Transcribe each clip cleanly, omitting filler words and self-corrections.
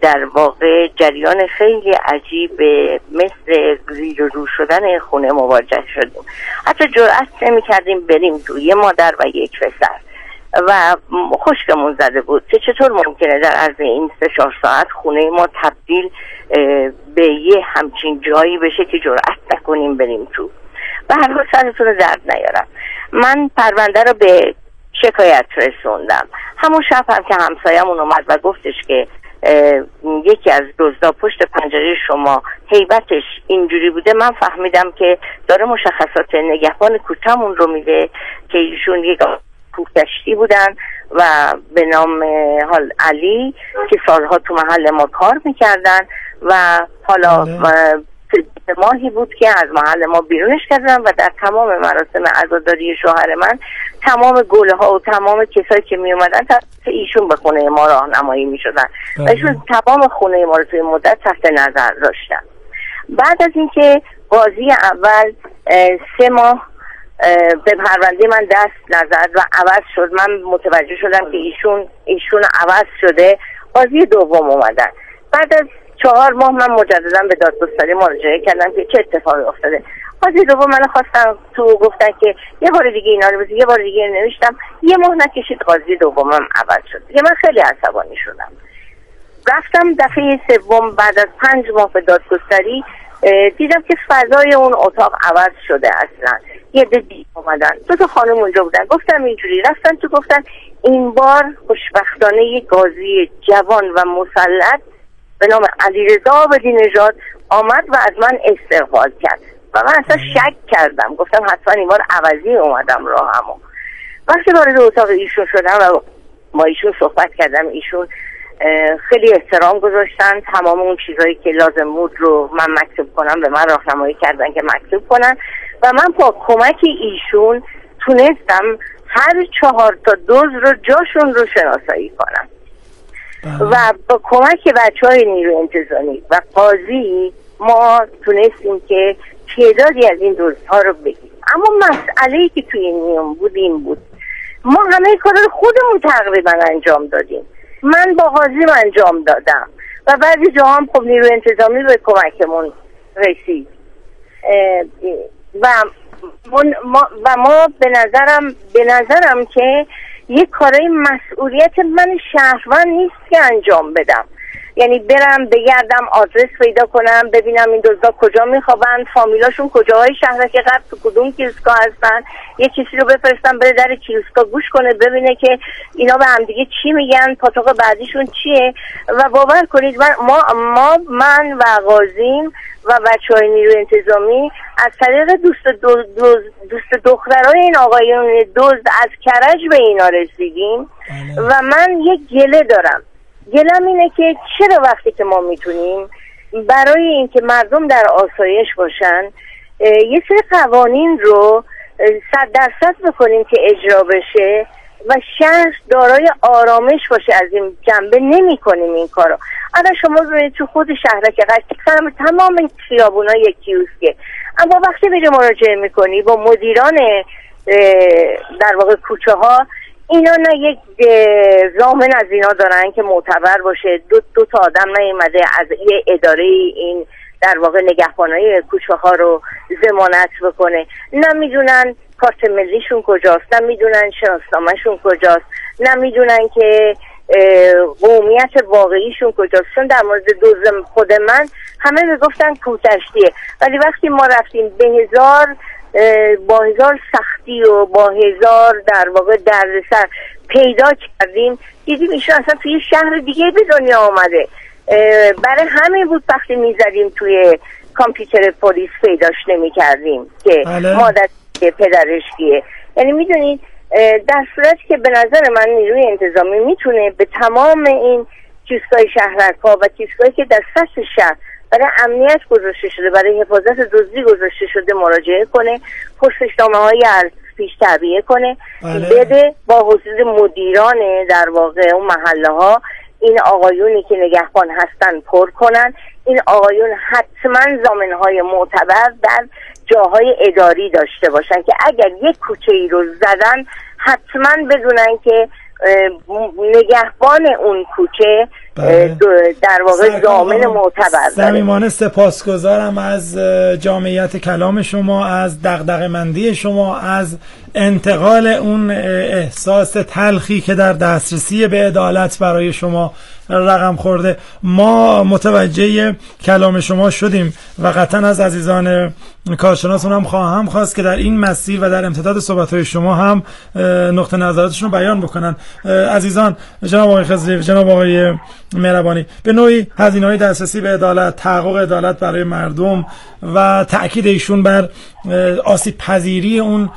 در واقع جریان خیلی عجیب مثل زیر و رو شدن خونه مواجه شدیم. حتی جرأت نمی کردیم بریم تو، یه مادر و یک پسر، و خشکمون زده بود که چطور ممکنه در عرض این 3-4 ساعت خونه ما تبدیل به یه همچین جایی بشه که جرأت نکنیم بریم تو. و هر حال سرتون رو درد نیارم، من پرونده رو به شکایت رسوندم. همون شب هم که همسایمون اومد و گفتش که یکی از دزدا پشت پنجره شما هیبتش اینجوری بوده، من فهمیدم که داره مشخصات نگهبان کوچه‌مون رو میده که ایشون یک کوکشتی بودن و به نام حال علی که سالها تو محل ما کار میکردن و حالا ماهی بود که از محل ما بیرونش کردن و در تمام مراسم عزاداری شوهر من تمام گله ها و تمام کسایی که می اومدن ایشون به خونه ما راهنمایی می شدن و ایشون تمام خونه ما رو توی مدت تحت نظر داشتن. بعد از اینکه قاضی اول 3 ماه به پرونده من دست نزد و عوض شد، من متوجه شدم که ایشون عوض شده، قاضی دوم اومدن. بعد از 4 ماه من مجددا به دادگستری مراجعه کردم که چه اتفاقی افتاده. قاضی دوم من خواستم تو، گفتن که یه بار دیگه اینا رو بزن، یه بار دیگه نوشتم، یه ماه نکشید قاضی دومم عوض شد. دیگه من خیلی عصبانی شدم، رفتم دفعه سوم بعد از 5 ماه به دادگستری، دیدم که فضای اون اتاق عوض شده. اصلا یه دیگه اومدن، 2 تا خانم اونجا بودن، گفتم اینجوری، رفتن تو گفتن این بار خوشبختانه یک قاضی جوان و مسلط به نام علیرضا بدینژاد آمد و از من استقبال کرد و من اصلا شک کردم، گفتم حتما این بار عوضی اومدم راهمو. وقتی وارد اتاق ایشون شدم و با ایشون صحبت کردم، ایشون خیلی احترام گذاشتن، تمام اون چیزایی که لازم بود رو من مکتوب کنم به من راهنمایی کردن که مکتوب کنن و من با کمک ایشون تونستم هر 4 تا دزد رو جاشون رو شناسایی کنم و با کمک بچه‌های نیروی انتظامی و قاضی ما تونستیم که تعدادی از این دزدها رو بگیریم. اما مسئله‌ای که توی این بود این بود، ما همه کار رو خودمون تقریبا انجام دادیم. من با قاضیم انجام دادم و بعضی جاها هم خب نیروی انتظامی به کمکمون رسید و ما به نظرم که یک کارای مسئولیت من شهروند نیست که انجام بدم. یعنی برم بگردم آدرس پیدا کنم ببینم این دزدا کجا میخوابن، فامیلاشون کجاهای شهرک قبل تو کدوم کیلوسکا هستن، یه کسی رو بفرستم بره در کیلوسکا گوش کنه ببینه که اینا به هم دیگه چی میگن، پاتوق بعدیشون چیه. و باور کنید من و قاضیم و بچه‌های نیروی انتظامی از طریق دوست دخترای این آقایون دزد از کرج به اینا رسیدیم و من یک گله دارم. گلم اینه که چرا وقتی که ما میتونیم برای اینکه مردم در آسایش باشن یه سری قوانین رو 100% بکنیم که اجرا بشه و شهر دارای آرامش باشه، از این جنبه نمی کنیم این کارو. الان شما ببینید تو خود شهرک قشنگ تمام خیابونا یکی اوسکه، اما وقتی میری مراجعه میکنی با مدیران در واقع کوچه ها، اینا نه یک ضامن از اینا دارن که معتبر باشه، دو تا آدم نیومده از یه اداره این در واقع نگهبانای کوچه ها رو ضمانت بکنه، نه میدونن کارت ملیشون کجاست، نه میدونن شناسنامه‌شون کجاست، نه میدونن که قومیت واقعیشون کجاست. چون در مورد دوز خود من همه میگفتن کوکشتیه، ولی وقتی ما رفتیم با هزار سختی و با هزار در واقع دردسر پیدا کردیم، دیدیم ایشون اصلا توی شهر دیگه به دنیا آمده. برای همین بود وقتی میزدیم توی کامپیوتر پلیس پیداش نمی کردیم که مادر پدرش کیه. یعنی میدونید در صورتی که به نظر من نیروی انتظامی میتونه به تمام این کیسکای شهرک‌ها و کیسکایی که در سطح شهر برای امنیت گذاشته شده، برای حفاظت دزدی گذاشته شده مراجعه کنه، پرسشنامه‌های از پیش تعبیه کنه، بده با حضور مدیران در واقع اون محله ها این آقایونی که نگهبان هستن پر کنن. این آقایون حتما ضامن‌های معتبر در جاهای اداری داشته باشن که اگر یک کوچه ای رو زدن حتما بدونن که نگهبان اون کوچه در واقع ضامن معتبر داره. صمیمانه سپاسگزارم از جامعیت کلام شما، از دغدغه‌مندی شما، از انتقال اون احساس تلخی که در دسترسی به عدالت برای شما رقم خورده. ما متوجه کلام شما شدیم و قطعا از عزیزان کارشناسون هم خواهم خواست که در این مسیر و در امتداد صحبت‌های شما هم نقطه نظراتشون رو بیان بکنن. عزیزان، جناب آقای خضری، جناب آقای مهربانی، به نوعی هزینه‌های دسترسی به عدالت، تحقق عدالت برای مردم و تأکید ایشون بر آسیب پذیری اون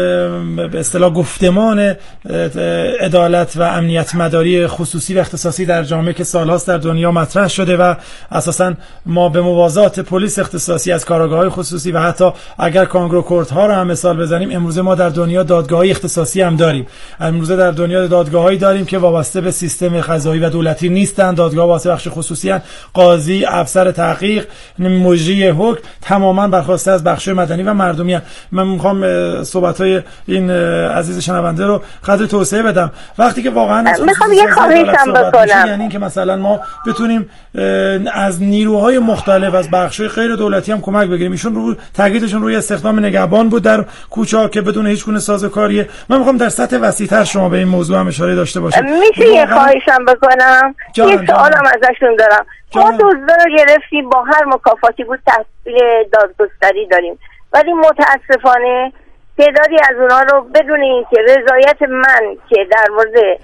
به اصطلاح گفتمان عدالت و امنیت مداری خصوصی و اختصاصی در جامعه که سالهاست در دنیا مطرح شده و اساساً ما به موازات پلیس اختصاصی از کارآگاه‌های خصوصی و حتی اگر کانگرو کورت‌ها رو هم مثال بزنیم، امروزه ما در دنیا دادگاه‌های اختصاصی هم داریم. امروزه در دنیا دادگاه‌هایی داریم که وابسته به سیستم قضایی و دولتی نیستند، دادگاه واسه بخش خصوصی هستند. قاضی، افسر تحقیق، مجری حکم تماماً برخواسته از بخش مدنی و مردمی هستند. من می‌خوام صحبت‌های این عزیز شنونده رو قدر توسعه بدم. وقتی که واقعاً می‌خوام یه خواهشم بکنم، یعنی اینکه مثلا ما بتونیم از نیروهای مختلف از بخش‌های غیر دولتی هم کمک بگیریم. ایشون رو تاکیدشون روی استخدام نگهبان بود در کوچه‌ها که بدون هیچ گونه سازوکاری. من می‌خوام در سطح وسیع‌تر شما به این موضوع هم اشاره داشته باشید. میشه یه خواهشم بکنم؟ یه سوالم ازشون دارم. ما دزدا رو گرفتیم، با هر مکافاتی بود تحصیل دادگستری داریم، ولی متاسفانه تعدادی از اونها رو بدون اینکه رضایت من که در مورد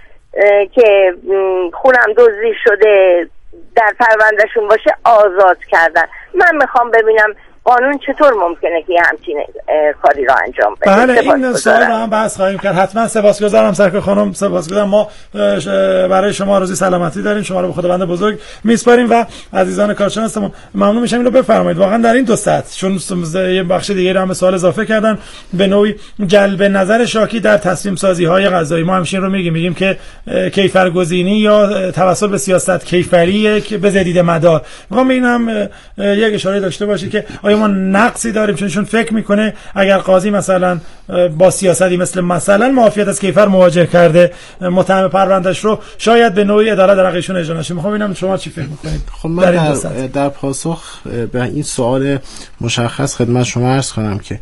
که خونم دزدی شده در پروندهشون باشه آزاد کردن. من میخوام ببینم قانون چطور ممکنه که همچین کاری را انجام بده. بله، این سوال رو هم بحث خواهیم کرد. حتما. سپاسگزارم سرکار خانم، سپاسگزارم. ما برای شما آرزوی سلامتی داریم، شما رو به خداوند بزرگ میسپاریم و عزیزان کارشناسمون ممنون میشم اینو بفرمایید. واقعا در این دو سطح، چون یه بخش دیگه رو هم به سوال اضافه کردن، به نوعی جلب نظر شاکی در تصمیم سازی های قضایی. ما همیشه رو میگیم که کیفرگزینی یا توسل به سیاست کیفری که به زدید مدار. میخوام ببینم یک اشاره داشته باشی که آیا ما نقصی داریم، چون فکر میکنه اگر قاضی مثلا با سیاستی مثلا معافیت از کیفر مواجه کرده متهم پروندهش رو، شاید به نوعی عدالت در حقشون اجرا نشه. میخوام ببینم شما چی فکر میکنید. خب من در پاسخ به این سوال مشخص خدمت شما عرض کنم که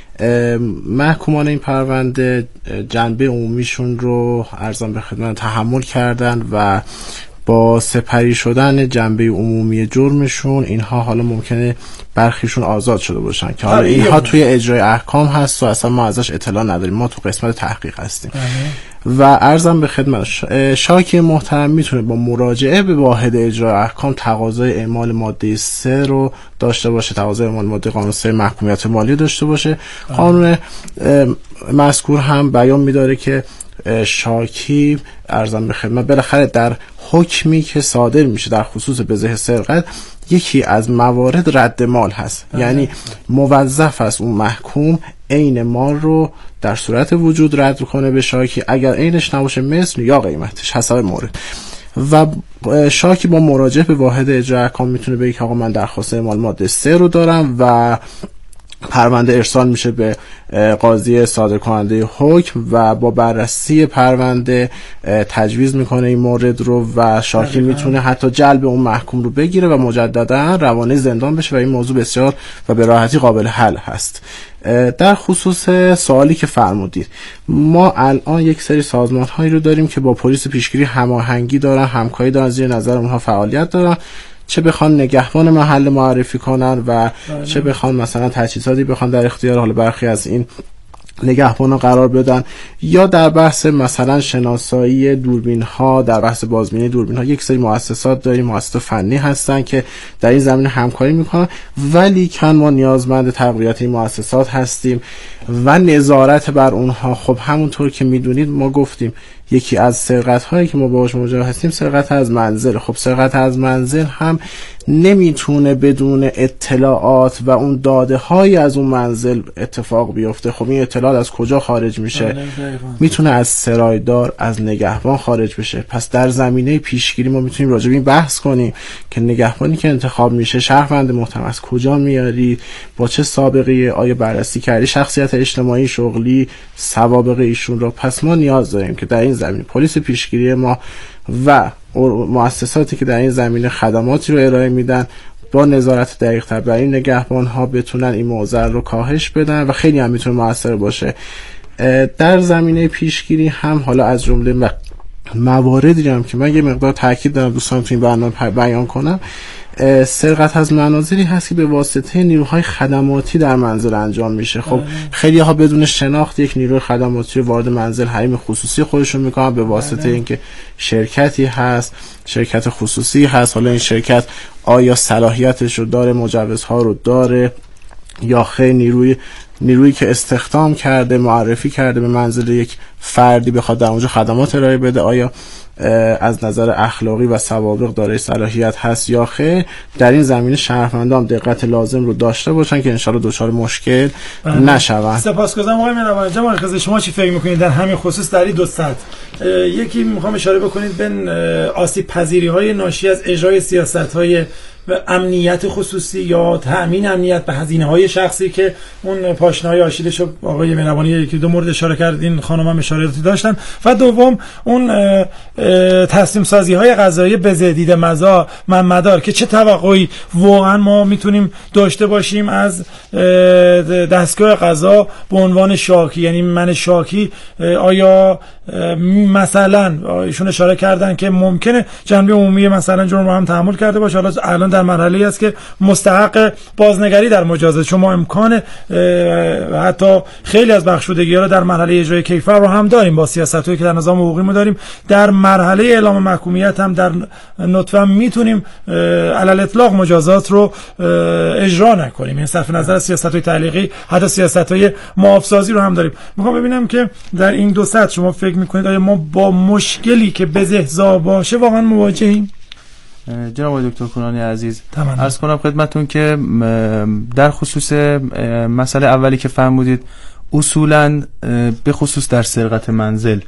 محکومان این پرونده جنبه عمومیشون رو ارزان به خدمت تحمل کردن و با سپری شدن جنبه عمومی جرمشون اینها حالا ممکنه برخیشون آزاد شده باشن که حالا اینها توی اجرای احکام هست و اصلا ما ازش اطلاع نداریم، ما تو قسمت تحقیق هستیم. و عرضم به خدمت شاکی محترم میتونه با مراجعه به واحد اجرای احکام تقاضای اعمال ماده 3 رو داشته باشه، تقاضای اعمال ماده قانون 3 محکومیت مالی داشته باشه. قانون مذکور هم بیان می‌داره که شاکی ارزم به خدمت بالاخره در حکمی که صادر میشه در خصوص بزه سرقت یکی از موارد رد مال هست. یعنی موظف است اون محکوم عین مال رو در صورت وجود رد کنه به شاکی، اگر عینش نباشه مثل یا قیمتش حسب مورد. و شاکی با مراجعه به واحد اجرای احکام میتونه بگه آقا من درخواست اعمال ماده 3 رو دارم و پرونده ارسال میشه به قاضی صادر کننده حکم و با بررسی پرونده تجویز میکنه این مورد رو و شاکی میتونه حتی جلب اون محکوم رو بگیره و مجددا روانه زندان بشه و این موضوع بسیار و به راحتی قابل حل هست. در خصوص سوالی که فرمودید، ما الان یک سری سازمان هایی رو داریم که با پلیس پیشگیری هماهنگی دارن، همکاری دارن، زیر نظر اونها فعالیت دارن، چه بخوان نگهبان محل معرفی کنن و چه بخوان مثلا تجهیزاتی بخوان در اختیار حال برخی از این نگهبانا قرار بدن، یا در بحث مثلا شناسایی دوربین ها، در بحث بازبینی دوربین ها یک سری مؤسسات داریم، مؤسسات فنی هستن که در این زمینه همکاری میکنن، ولی کن ما نیازمند تقویت این مؤسسات هستیم و نظارت بر اونها. خب همونطور که میدونید ما گفتیم یکی از سرقت هایی که ما باهاش مواجه هستیم سرقت از منزل. خب سرقت از منزل هم نمیتونه بدون اطلاعات و اون داده های از اون منزل اتفاق بیفته. خب این اطلاعات از کجا خارج میشه؟ میتونه از سرایدار، از نگهبان خارج بشه. پس در زمینه پیشگیری ما میتونیم راجع به این بحث کنیم که نگهبانی که انتخاب میشه شهروند محترم از کجا میاری، با چه سابقه، آیا بررسی کردی شخصیت اجتماعی شغلی سوابق ایشون رو. پس ما نیاز داریم که در این زمینه پلیس پیشگیری ما و مؤسساتی که در این زمینه خدماتی رو ارائه میدن با نظارت دقیق‌تر بر این نگهبان‌ها بتونن این معضل رو کاهش بدن و خیلی هم میتونه موثر باشه. در زمینه پیشگیری هم حالا از جمله مواردی هم که من یه مقدار تاکید دارم دوستان تو این برنامه بیان کنم، سرقت از منازلی هست که به واسطه نیروهای خدماتی در منزل انجام میشه. خب خیلی ها بدون شناخت یک نیروی خدماتی رو وارد منزل حریم خصوصی خودشون میکنن به واسطه اینکه شرکتی هست، شرکت خصوصی هست. حالا این شرکت آیا صلاحیتش رو داره، مجوزها رو داره یا خیر، نیرویی که استخدام کرده، معرفی کرده به منزل یک فردی بخواد در اونجا خدمات ارائه بده، آیا از نظر اخلاقی و سوابق دارای صلاحیت هست یا خیر. در این زمینه شهروندان دقت لازم رو داشته باشن که انشالله دچار مشکل نشون. سپاسگزارم آقای مهربان. جناب آقای شما چی فکر میکنید در همین خصوص در این دو سطح؟ یکی میخوام اشاره بکنید به آسیب پذیری های ناشی از اجرای سیاست های امنیت خصوصی یا تأمین امنیت به هزینه های شخصی که اون پاشنه‌های آشیلش رو آقای مهربانی یکی دو مورد اشاره کردین، خانم هم اشارهاتی داشتن. و دوم اون تصمیم سازی های قضایی به زدید مدار که چه توقعی واقعا ما میتونیم داشته باشیم از دستگاه قضا به عنوان شاکی، یعنی من شاکی. آیا مثلا ایشون اشاره کردن که ممکنه جنبه عمومی مثلا جرم رو هم تحمل کرده باشه، حالا الان در مرحله‌ای است که مستحق بازنگری در مجازات، شما امکان حتی خیلی از بخشودگی‌ها رو در مرحله اجرای کیفر رو هم داریم با سیاستایی که در نظام حقوقی ما داریم. در مرحله اعلام محکومیت هم در نطفه میتونیم علی الاطلاق مجازات رو اجرا نکنیم، این صرف نظر از سیاست‌های تعلیقی، حتی سیاست‌های معاف‌سازی رو هم داریم. میخوام ببینم که در این دو سطح شما فکر می‌کنید آیا ما با مشکلی که بزهزا باشه واقعا مواجهیم؟ جناب دکتر کنانی عزیز، عرض کنم خدمتون که در خصوص مسئله اولی که فرمودید، اصولاً به خصوص در سرقت منزل،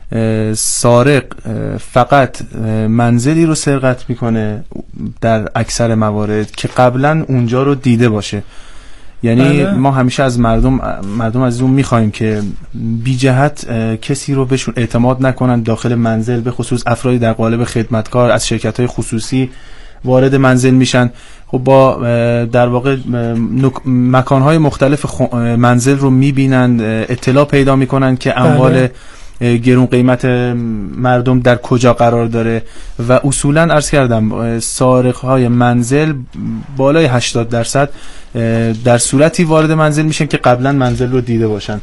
سارق فقط منزلی رو سرقت میکنه در اکثر موارد که قبلا اونجا رو دیده باشه. یعنی ما همیشه از مردم از اون میخوایم که بی جهت کسی رو بهشون اعتماد نکنن داخل منزل، به خصوص افرادی در قالب خدمتکار از شرکت‌های خصوصی وارد منزل میشن. خب با در واقع مکانهای مختلف منزل رو میبینن، اطلاع پیدا میکنن که اموال گرون قیمت مردم در کجا قرار داره و اصولا عرض کردم سارق‌های منزل بالای 80% در صورتی وارد منزل میشن که قبلا منزل رو دیده باشن.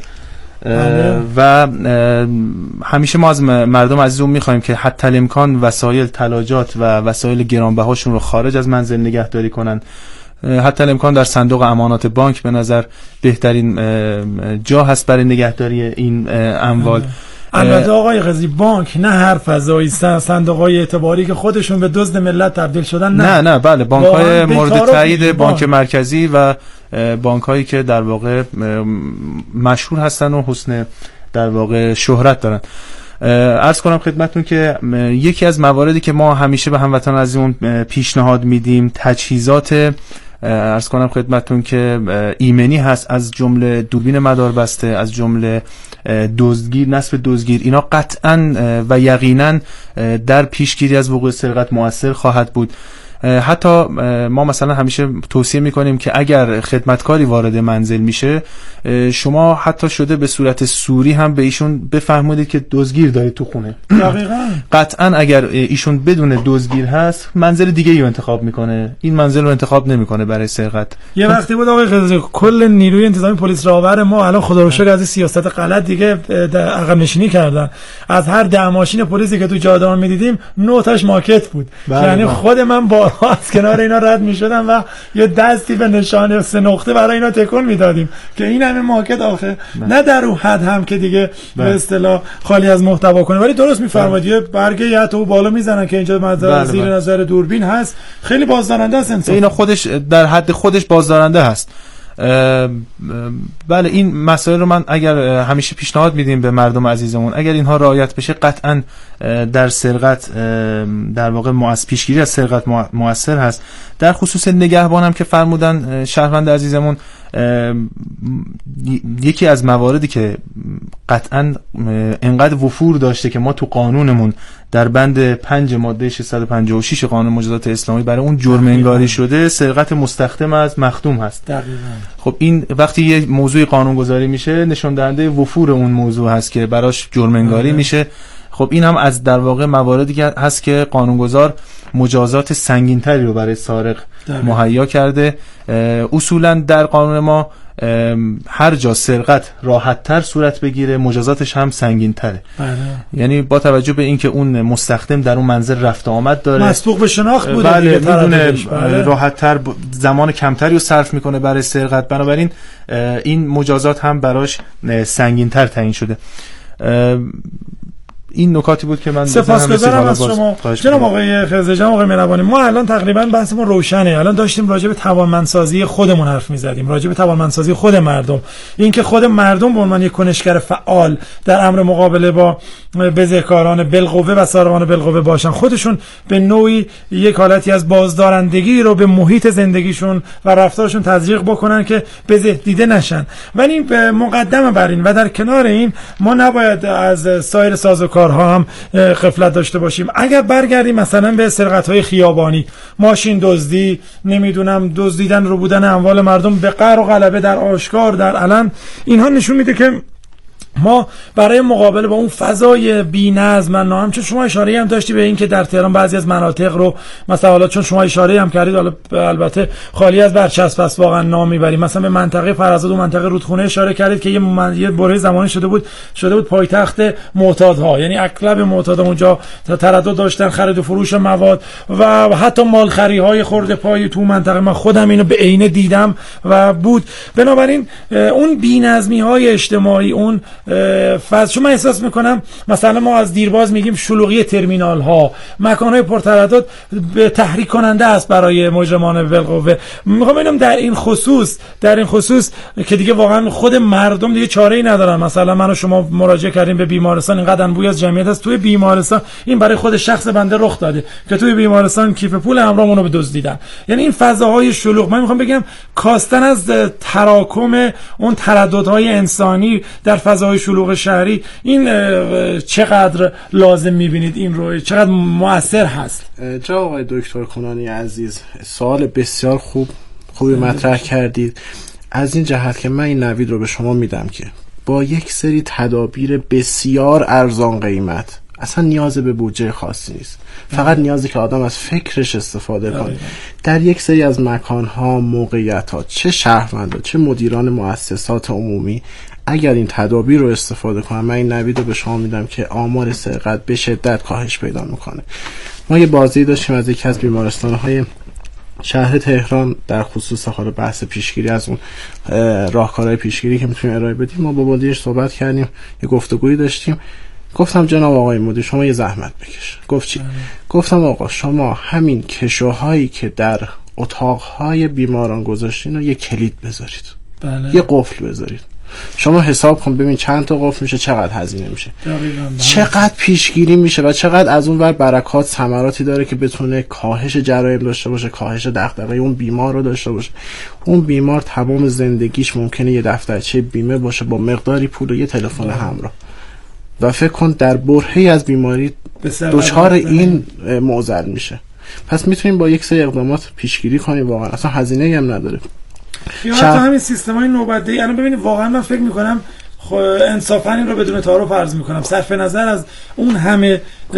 و همیشه ما از مردم عزیزمون میخوایم که حتی الامکان وسایل تلاجات و وسایل گرانبهاشون رو خارج از منزل نگهداری کنن. حتی الامکان در صندوق امانات بانک به نظر بهترین جا هست برای نگهداری این اموال. البته آقای قاضی بانک نه هر فضایی، صندوق‌های اعتباری که خودشون به دزد ملت تبدیل شدن، نه بله، بانک‌های مورد تایید بانک مرکزی و بانک‌هایی که در واقع مشهور هستن و حسن در واقع شهرت دارن. عرض کنم خدمتتون که یکی از مواردی که ما همیشه به هموطنان عزیزمون پیشنهاد میدیم تجهیزات عرض کنم خدمتتون که ایمنی هست، از جمله دوربین مداربسته، از جمله دزدگیر، نصب دزدگیر. اینا قطعاً و یقیناً در پیشگیری از وقوع سرقت مؤثر خواهد بود. حتی ما مثلا همیشه توصیه میکنیم که اگر خدمتکاری وارد منزل میشه، شما حتی شده به صورت سوری هم به ایشون بفهمونید که دزدگیر دارید تو خونه. دقیقاً. قطعاً اگر ایشون بدون دزدگیر هست، منزل دیگه ای رو انتخاب میکنه، این منزل رو انتخاب نمیکنه برای سرقت. یه وقتی بود آقای قاضی کل نیروی انتظامی پلیس راهور ما الان خدا رو شکر از این سیاست غلط دیگه عقب نشینی کردن. از هر 10 ماشین پلیسی که تو جاده میدیدیم 9 تاش ماکت بود. یعنی خود من با از کنار اینا رد میشدم و یه دستی به نشانه 3 نقطه برای اینا تکون میدادیم که این همه ماکت آخه نه در اون حد هم که دیگه به اصطلاح خالی از محتوا کنه. ولی درست میفرمایید یه برگه یا تو بالا میزنن که اینجا زیر نظر دوربین هست، خیلی بازدارنده است. اینا خودش در حد خودش بازدارنده هست. بله، این مسائل رو من اگر همیشه پیشنهاد میدیم به مردم عزیزمون، اگر اینها رعایت بشه قطعا در سرقت در واقع پیشگیری از سرقت مؤثر هست. در خصوص نگهبانم که فرمودن شهروند عزیزمون، یکی از مواردی که قطعا انقدر وفور داشته که ما تو قانونمون در بند 5 ماده 656 قانون مجازات اسلامی برای اون جرم انگاری شده سرقت مستخدم از مخدوم هست. دقیقاً. خب این وقتی یه موضوع قانونگذاری میشه نشون دهنده وفور اون موضوع هست که براش جرم انگاری میشه. خب این هم از در واقع مواردی هست که قانونگذار مجازات سنگین‌تری رو برای سارق مهیا کرده. اصولا در قانون ما هر جا سرقت راحت‌تر صورت بگیره مجازاتش هم سنگین‌تره. یعنی با توجه به اینکه اون مستخدم در اون منزل رفت آمد داره، مسبوق به شناخت بوده، بله میدونه راحت‌تر زمان کمتری رو صرف میکنه برای سرقت، بنابراین این مجازات هم براش سنگین‌تر تعیین شده. این نکاتی بود که من سپاسگزارم از شما جناب آقای خضر، جناب آقای مهربانی. ما الان تقریبا بحثمون روشنه. الان داشتیم راجع به توانمندسازی خودمون حرف می‌زدیم، راجع به توانمندسازی خود مردم، اینکه خود مردم به عنوان یک کنشگر فعال در امر مقابله با بزهکاران بالقوه و سارقان بالقوه باشن، خودشون به نوعی یک حالتی از بازدارندگی رو به محیط زندگیشون و رفتارشون تزریق بکنن که بزه دیده نشن. ولی مقدمه بر این و در کنار این ما نباید از سایر سازوکارها هم غفلت داشته باشیم. اگر برگردیم مثلا به سرقت‌های خیابانی، ماشین دزدی، نمیدونم دزدیدن رو بودن اموال مردم به قهر و غلبه در آشکار در علن، اینها نشون میده که ما برای مقابله با اون فضای بی‌نظم و ناامن، چون شما اشاره هم داشتی به این که در تهران بعضی از مناطق رو مثلا حالا چون شما اشاره هم کردید حالا البته خالی از برچسب است واقعا نام میبریم، مثلا به منطقه فرزاد و منطقه رودخونه اشاره کردید که یه بره زمانی شده بود پایتخت معتادها، یعنی اغلب معتادا اونجا تردد داشتن خرید و فروش مواد و حتی مالخری‌های خرده پای تو منطقه. من خودم اینو به عینه دیدم و بود. بنابراین اون بی‌نظمی‌های اجتماعی، اون شما من احساس میکنم مثلا ما از دیرباز میگیم شلوغی ترمینال ها، مکانهای پرتردد به تحریک کننده است برای مجرمان بالقوه. میخوام ببینم در این خصوص که دیگه واقعا خود مردم دیگه چاره‌ای ندارن. مثلا من و شما مراجعه کردیم به بیمارستان، اینقدر انبوی از جمعیت است توی بیمارستان، این برای خود شخص بنده رخ داده که توی بیمارستان کیف پول همراهمون رو دزدیدن. یعنی این فضاهای شلوغ، من میخوام بگم کاستن از تراکم اون ترددهای انسانی در فضای شلوغ شهری، این چقدر لازم میبینید این رو، چقدر مؤثر هست؟ جناب آقای دکتر کنانی عزیز، سوال بسیار خوبی مطرح کردید، از این جهت که من این نوید رو به شما میدم که با یک سری تدابیر بسیار ارزان قیمت، اصلا نیاز به بودجه خاصی نیست، فقط نیازی که آدم از فکرش استفاده کنه، در یک سری از مکانها، موقعیت‌ها، چه شهروندان چه مدیران مؤسسات عمومی اگر این تدابیر رو استفاده کنن، من این نوید رو به شما میدم که آمار سرقت به شدت کاهش پیدا میکنه. ما یه بازی داشتیم از یکی از بیمارستان‌های شهر تهران در خصوص حال بحث پیشگیری از اون راهکارهای پیشگیری که میتونیم ارائه بدیم. ما با مدیرش صحبت کردیم، یه گفتگویی داشتیم. گفتم جناب آقای مدیر شما یه زحمت بکش. گفت چی؟ گفتم آقا شما همین کشوهایی که در اتاقهای بیماران گذاشتین رو یه کلید بذارید، یه قفل بذارید. شما حساب کن ببین چند تا قفل میشه، چقدر هزینه میشه، چقدر پیشگیری میشه و چقدر از اون ور برکات ثمراتی داره که بتونه کاهش جرایم داشته باشه، کاهش دغدغه اون بیمار رو داشته باشه. اون بیمار تمام زندگیش ممکنه یه دفترچه بیمه باشه با مقداری پول و یه تلفن همراه، و فکر کن در برهه‌ای از بیماری دچار این معضل میشه. پس میتونیم با یک سری اقدامات پیشگیری کنیم، واقعا اصلا هزینه‌ای هم نداره. یا حتی همین سیستم‌های نوبت‌دهی الان ببینید، واقعا من فکر می‌کنم انصافاً این رو بدون تعارف عرض می‌کنم، صرف نظر از اون همه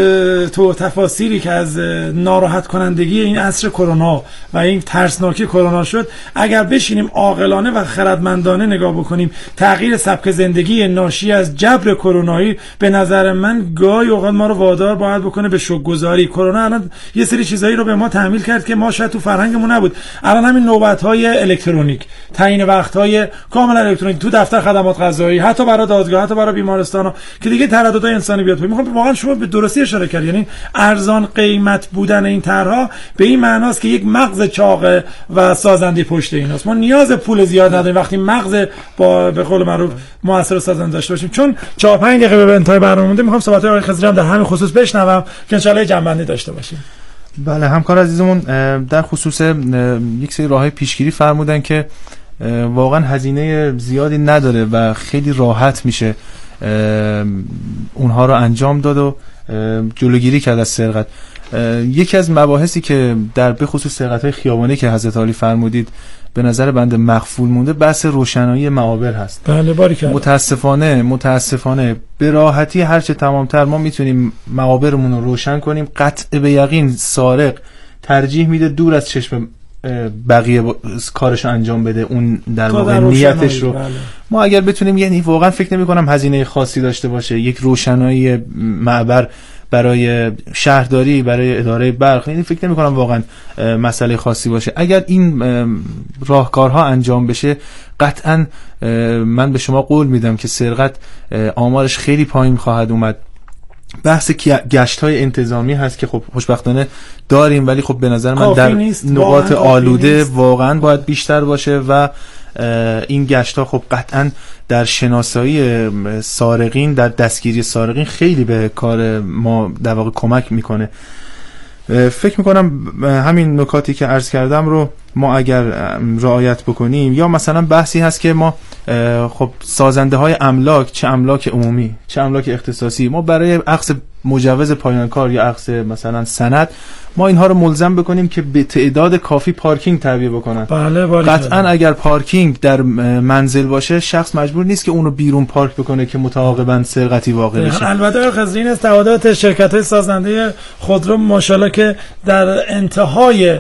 تفاصیلی که از ناراحت کنندگی این عصر کرونا و این ترسناکی کرونا شد، اگر بشینیم عاقلانه و خردمندانه نگاه بکنیم تغییر سبک زندگی ناشی از جبر کرونایی، به نظر من گاهی اوقات ما رو وادار باید بکنه به شوک‌گذاری. کرونا الان یه سری چیزایی رو به ما تحمیل کرد که ما شاید تو فرهنگمون نبود. الان همین نوبت‌های الکترونیک، تعیین وقت‌های کاملا الکترونیک تو دفتر خدمات قضایی، حتی برای دادگاه، حتی برای بیمارستان‌ها، که دیگه ترددهای انسانی بیاد. میخوام واقعا شما به درستی اشاره کردید، یعنی ارزان قیمت بودن این طرح‌ها به این معناست که یک مغز چاق و سازنده پشت ایناست. ما نیاز پول زیاد نداریم وقتی مغز با به قول معروف موثر و سازنده داشته باشیم. چون 4-5 دقیقه به انتهای برنامه مونده، میخوام صحبت‌های آقای خضری هم در همین خصوص بشنوم که ان شاءالله جنبندی داشته باشیم. بله، همکار عزیزمون در خصوص یک سری راههای پیشگیری فرمودن که واقعا هزینه زیادی نداره و خیلی راحت میشه اونها رو انجام داد و جلوگیری کرد از سرقت. یکی از مباحثی که در به خصوص سرقت‌های خیابانی که حضرت عالی فرمودید به نظر بنده مغفول مونده، بحث روشنایی معابر هست. بله باریکلا. متاسفانه به راحتی هرچه تمامتر ما میتونیم معابرمون رو روشن کنیم، قطع به یقین سارق ترجیح میده دور از چشم بقیه کارشو انجام بده، اون در واقع نیتش رو. بله. ما اگر بتونیم، یعنی واقعا فکر نمی کنم هزینه خاصی داشته باشه یک روشنایی معبر برای شهرداری، برای اداره برق، یعنی فکر نمی کنم واقعا مسئله خاصی باشه. اگر این راهکارها انجام بشه قطعا من به شما قول میدم که سرقت آمارش خیلی پایین خواهد اومد. بحث گشت‌های انتظامی هست که خب خوشبختانه داریم، ولی خب به نظر من در نقاط آلوده واقعا باید بیشتر باشه و این گشت‌ها خب قطعا در شناسایی سارقین، در دستگیری سارقین خیلی به کار ما در واقع کمک میکنه. فکر میکنم همین نکاتی که عرض کردم رو ما اگر رعایت بکنیم، یا مثلا بحثی هست که ما خب سازنده های املاک، چه املاک عمومی چه املاک اختصاصی، ما برای اخذ مجوز پایان کار یا اخذ مثلا سند ما اینها رو ملزم بکنیم که به تعداد کافی پارکینگ تعبیه بکنن. بله قطعا اگر پارکینگ در منزل باشه شخص مجبور نیست که اونو بیرون پارک بکنه که متعاقبا سرقتی واقع بشه. البته خزینه از تعهدات شرکت‌های سازنده خودرو ماشاءالله که در انتهای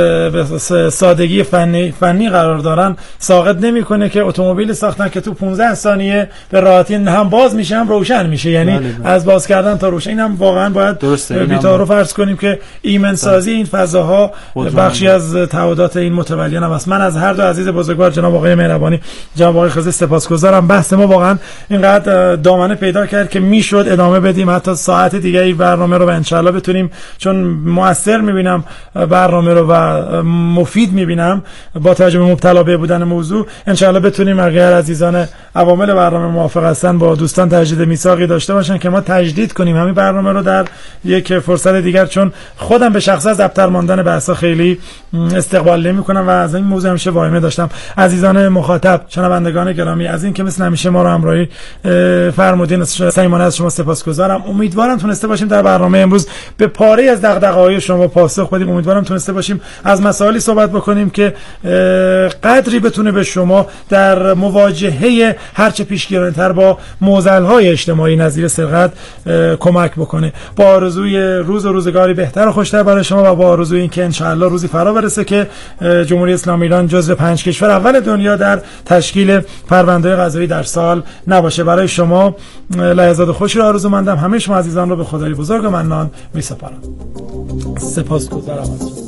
سادگی فنی قرار دارن ساقط نمیکنه که اتومبیل ساختن که تو 15 ثانیه به راحتی هم باز میشه هم روشن میشه، یعنی بله. از باز کردن تا روشن. اینم واقعا باید بی‌تعارف عرض کنیم که ایمن سازی این فضاها بخشی از تعهدات این متولیان هم است. من از هر دو عزیز بزرگوار جناب آقای مهربانی، جناب آقای خضر سپاسگزارم. بحث ما واقعا اینقدر دامنه پیدا کرد که میشد ادامه بدیم، حتی ساعت دیگه این برنامه رو و ان شاءالله بتونیم، چون موثر میبینم برنامه رو و مفید میبینم با توجه به مبتلا به بودن موضوع، ان شاءالله بتونیم اگر عزیزان عوامل برنامه موافق هستن با دوستان تجدید میثاقی داشته باشن که ما تجدید کنیم همین برنامه رو در یک فرصت دیگر، چون خودم به شخص از دفتر ماندن بحثا خیلی استقبال نمی‌کنم و از این موضوع همیشه واهمه داشتم. عزیزان مخاطب، شنوندگان گرامی، از این که مثل همیشه ما رو همراهی فرمودین صمیمانه از شما سپاسگزارم. امیدوارم تونسته باشیم در برنامه امروز به پاره از دغدغه‌های شما پاسخ بدیم. امیدوارم تونسته باشیم از مسائلی صحبت بکنیم که قدری بتونه به شما در مواجهه هرچه پیشگیرانه‌تر با معضل‌های اجتماعی نظیر سرقت کمک بکنه. با آرزوی روز و روزگاری بهتر و خوشتر برای شما و با آرزوی این که انشاءالله روزی فرا برسه که جمهوری اسلامی ایران جزو 5 کشور اول دنیا در تشکیل پرونده قضایی در سال نباشه. برای شما لحظات خوشی رو آرزومندم. همه شما عزیزان رو به خدای بزرگ و منان می‌سپارم. سپاسگزارم از شما.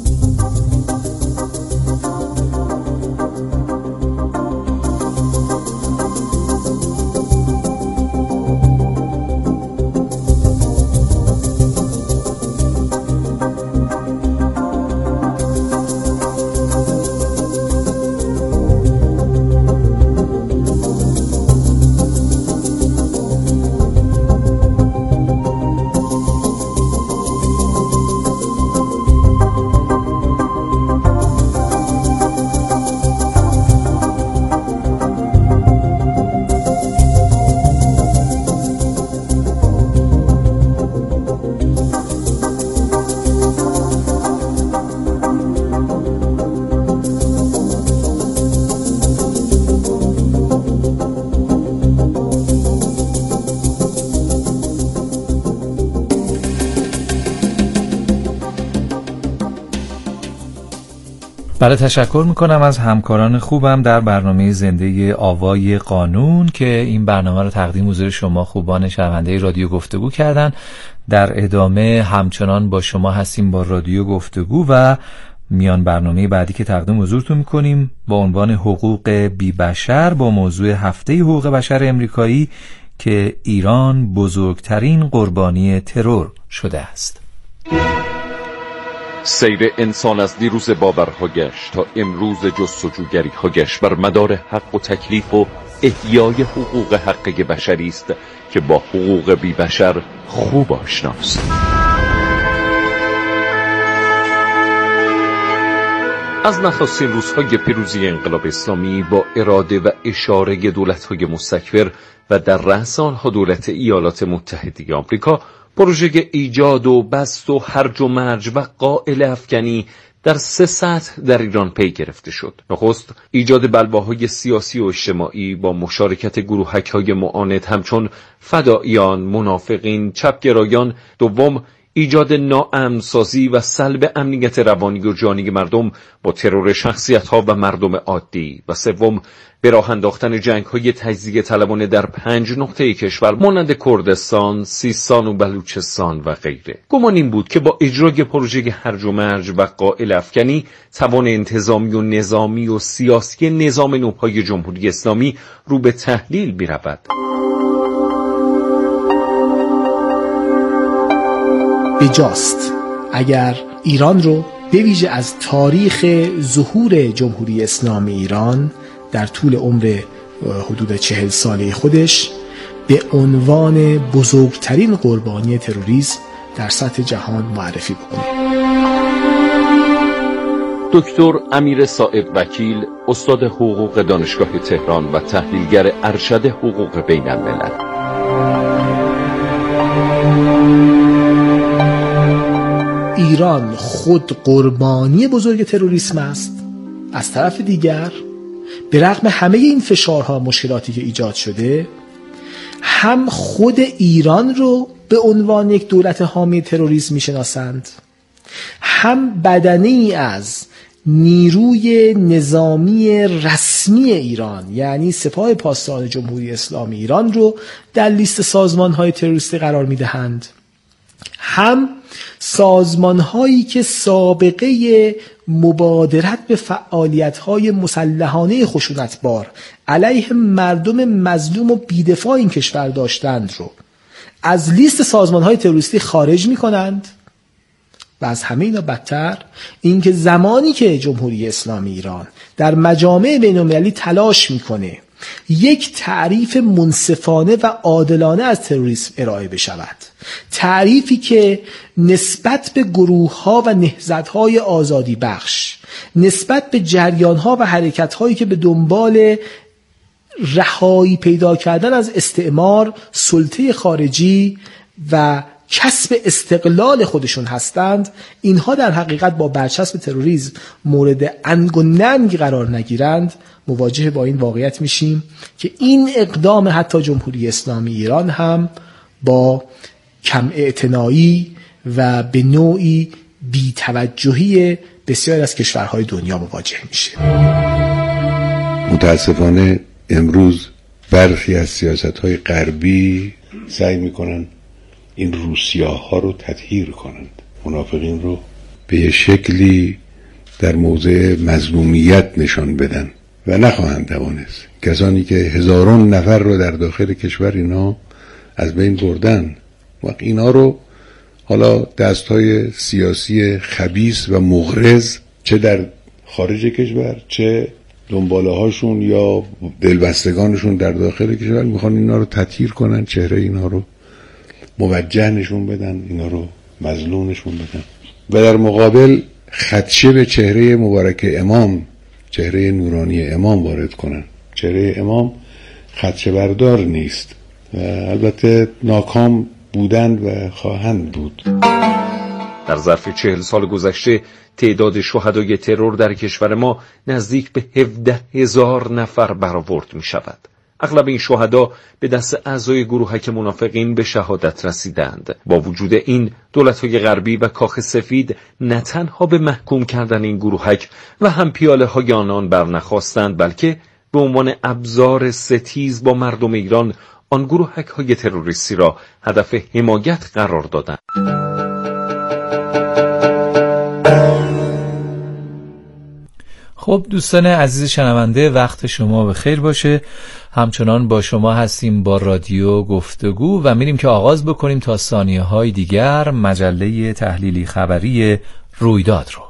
بله، تشکر میکنم از همکاران خوبم در برنامه زنده آوای قانون که این برنامه رو تقدیم حضور شما خوبان شنونده رادیو گفتگو کردن. در ادامه همچنان با شما هستیم با رادیو گفتگو و میان برنامه بعدی که تقدیم حضورتون میکنیم با عنوان حقوق بی بشر با موضوع هفته حقوق بشر امریکایی که ایران بزرگترین قربانی ترور شده است. سیر انسان از دیروز باورها گشت تا امروز جستجوگری ها گشت بر مدار حق و تکلیف و احیای حقوق حقیقی بشری است که با حقوق بی بشر خوب آشناست. از نخستین روزهای پیروزی انقلاب اسلامی با اراده و اشاره دولت‌های مستکبر و در رأس آنها دولت ایالات متحده آمریکا، پروژه ایجاد و بسط و هرج و مرج و قائل افکنی در 3 سطح در ایران پی گرفته شد. نخست ایجاد بلواهای سیاسی و اجتماعی با مشارکت گروهک‌های معاند همچون فدائیان، منافقین، چپگرایان. دوم ایجاد ناامن‌سازی و سلب امنیت روانی و جانی مردم با ترور شخصیت‌ها و مردم عادی. و سوم به راه انداختن جنگ‌های تجزیه طلبانه در 5 نقطه کشور مانند کردستان، سیستان و بلوچستان و غیره. گمان این بود که با اجرای پروژه هرج و مرج و قائل افکنی توان انتظامی و نظامی و سیاسی نظام نوپای جمهوری اسلامی رو به تحلیل می‌رود. بجاست اگر ایران رو به ویژه از تاریخ ظهور جمهوری اسلامی ایران در طول عمر حدود 40 ساله خودش به عنوان بزرگترین قربانی تروریسم در سطح جهان معرفی بکنه. دکتر امیر صائب وکیل، استاد حقوق دانشگاه تهران و تحلیلگر ارشد حقوق بین الملل. ایران خود قربانی بزرگ تروریسم است. از طرف دیگر به رغم همه این فشارها، مشکلاتی که ایجاد شده، هم خود ایران رو به عنوان یک دولت حامی تروریسم میشناسند، هم بدنه‌ای از نیروی نظامی رسمی ایران یعنی سپاه پاسداران جمهوری اسلامی ایران رو در لیست سازمان‌های تروریستی قرار میدهند، هم سازمان‌هایی که سابقه مبادرت به فعالیت‌های مسلحانه خشونتبار علیه مردم مظلوم و بی‌دفاع این کشور داشتند رو از لیست سازمان‌های تروریستی خارج می‌کنند. و از همه اینا بدتر اینکه زمانی که جمهوری اسلامی ایران در مجامع بین‌المللی تلاش می‌کنه یک تعریف منصفانه و عادلانه از تروریسم ارائه بشود، تعریفی که نسبت به گروه‌ها و نهضت‌های آزادی بخش، نسبت به جریان‌ها و حرکت‌هایی که به دنبال رهایی پیدا کردن از استعمار، سلطه خارجی و کسب استقلال خودشون هستند، اینها در حقیقت با برچسب تروریسم مورد انگ و ننگ قرار نگیرند، مواجه با این واقعیت میشیم که این اقدام حتی جمهوری اسلامی ایران هم با کم اعتنایی و به نوعی بی‌توجهی بسیاری از کشورهای دنیا مواجه میشه. متاسفانه امروز برخی از سیاست‌های غربی سعی میکنن این روسیاها رو تطهیر کنند، منافقین رو به یه شکلی در موضع مظلومیت نشان بدن و نخواهند توانست. کسانی که هزاران نفر رو در داخل کشور اینا از بین بردن، وقت اینا رو حالا دستهای سیاسی خبیث و مغرض چه در خارج کشور چه دنباله هاشون یا دلبستگانشون در داخل کشور میخوان اینا رو تطهیر کنن، چهره اینا رو موجه نشون بدن، اینا رو مظلوم نشون بدن و در مقابل خدشه به چهره مبارک امام، چهره نورانی امام وارد کنن. چهره امام خدشه بردار نیست و البته ناکام بودند و خواهند بود. در ظرف 40 سال گذشته تعداد شهدای ترور در کشور ما نزدیک به 17,000 نفر برآورد می شود. اغلب این شهدا به دست اعضای گروهک منافقین به شهادت رسیدند. با وجود این دولت‌های غربی و کاخ سفید نه تنها به محکوم کردن این گروهک و هم پیاله‌های آنان برنخواستند، بلکه به عنوان ابزار ستیز با مردم ایران آن گروهک‌های تروریستی را هدف حمایت قرار دادند. خب دوستان عزیز شنونده، وقت شما بخیر باشه. همچنان با شما هستیم با رادیو گفتگو و میریم که آغاز بکنیم تا ثانیه‌های دیگر مجله تحلیلی خبری رویداد رو.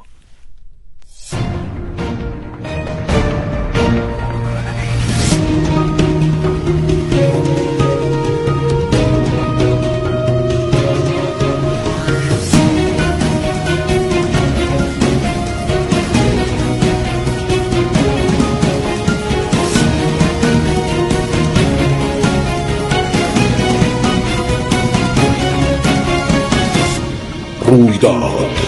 رویداد.